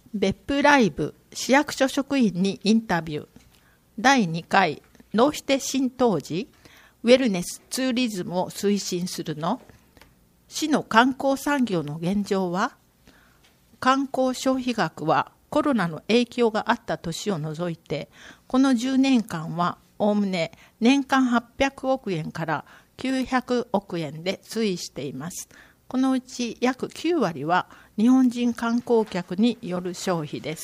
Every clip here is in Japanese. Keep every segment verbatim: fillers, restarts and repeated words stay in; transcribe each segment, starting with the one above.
別府ライブ市役所職員にインタビューだいにかいどうして新東寺ウェルネスツーリズムを推進するの？市の観光産業の現状は？観光消費額はコロナの影響があった年を除いてこのじゅうねんかんはおおむね年間はっぴゃくおくえんからきゅうひゃくおくえんで推移しています。このうち約きゅうわりは日本人観光客による消費です。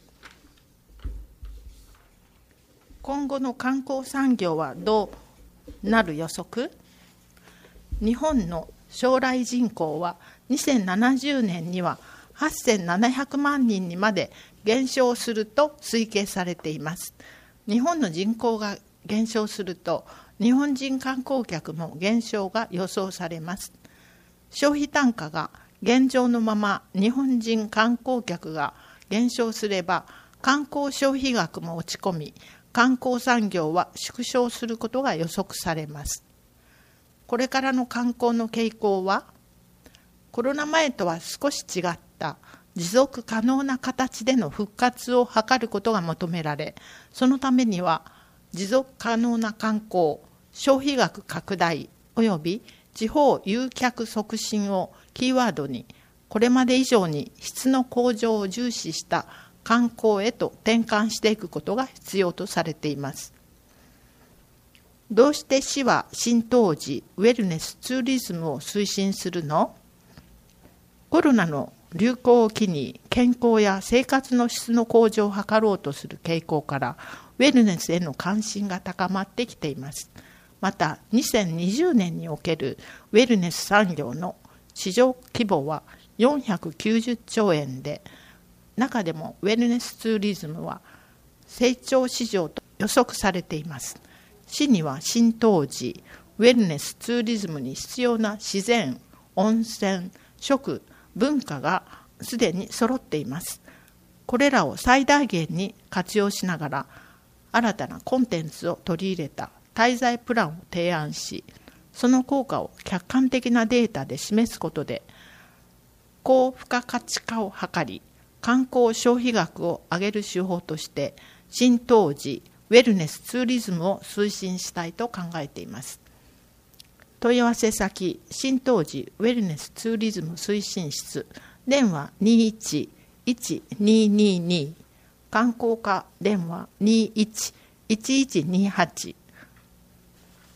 今後の観光産業はどうなる予測？日本の将来人口はにせんななじゅうねんにははっせんななひゃくまんにんにまで減少すると推計されています。日本の人口が減少すると日本人観光客も減少が予想されます。消費単価が現状のまま日本人観光客が減少すれば観光消費額も落ち込み観光産業は縮小することが予測されます。これからの観光の傾向はコロナ前とは少し違った持続可能な形での復活を図ることが求められ、そのためには持続可能な観光、消費額拡大および地方誘客促進をキーワードにこれまで以上に質の向上を重視した観光へと転換していくことが必要とされています。どうして市は新東寺ウェルネスツーリズムを推進するの？コロナの流行を機に健康や生活の質の向上を図ろうとする傾向からウェルネスへの関心が高まってきています。またにせんにじゅうねんにおけるウェルネス産業の市場規模はよんひゃくきゅうじゅっちょうえんで、中でもウェルネスツーリズムは成長市場と予測されています。市には新東寺ウェルネスツーリズムに必要な自然、温泉、食、文化がすでに揃っています。これらを最大限に活用しながら新たなコンテンツを取り入れた滞在プランを提案し、その効果を客観的なデータで示すことで高付加価値化を図り、観光消費額を上げる手法として新東寺ウェルネスツーリズムを推進したいと考えています。問い合わせ先新東寺ウェルネスツーリズム推進室、電話にいちいちににに、観光課電話にいちいちいちにはち